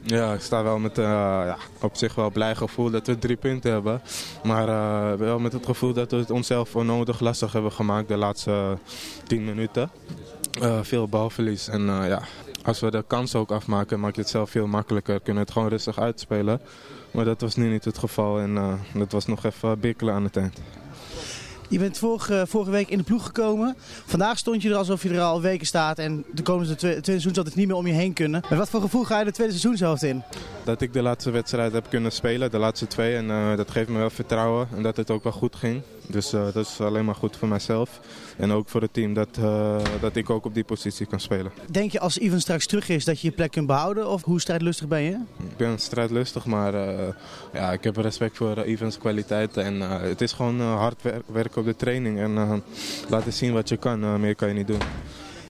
Ja, ik sta wel met op zich wel blij gevoel dat we 3 punten hebben. Maar wel met het gevoel dat we het onszelf onnodig lastig hebben gemaakt de laatste 10 minuten. Veel balverlies en als we de kans ook afmaken, maak je het zelf veel makkelijker. Kunnen we het gewoon rustig uitspelen. Maar dat was nu niet het geval en dat was nog even bikkelen aan het eind. Je bent vorige week in de ploeg gekomen. Vandaag stond je er alsof je er al weken staat en de komende tweede seizoenshelft niet meer om je heen kunnen. Met wat voor gevoel ga je de tweede seizoenshelft in? Dat ik de laatste wedstrijd heb kunnen spelen, de laatste 2. En dat geeft me wel vertrouwen en dat het ook wel goed ging. Dus dat is alleen maar goed voor mijzelf. En ook voor het team dat ik ook op die positie kan spelen. Denk je als Ivan straks terug is dat je je plek kunt behouden? Of hoe strijdlustig ben je? Ik ben strijdlustig, maar ik heb respect voor Ivans kwaliteiten. En het is gewoon hard werken op de training en laten zien wat je kan. Meer kan je niet doen.